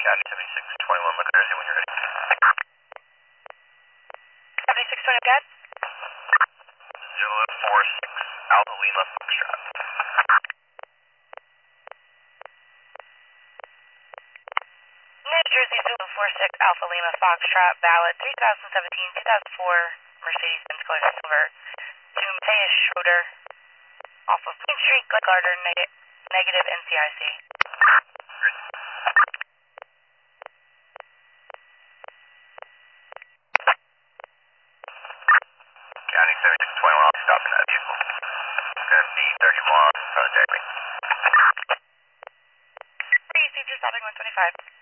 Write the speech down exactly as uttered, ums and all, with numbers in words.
County seventy-six twenty-one, look Jersey when you're ready. seventy-six twenty, got? zero four six Alpha Lima Foxtrot. New Jersey zero four six Alpha Lima Foxtrot, valid three thousand seventeen two thousand four Mercedes-Benz Color Silver to Mateus Schroeder off of Main Street, Glengarter, neg negative N C I C. County seventy-six twenty-one, I'll be stopping that vehicle. It's going to be thirty miles from the Derby. Three, C J stopping one twenty-five.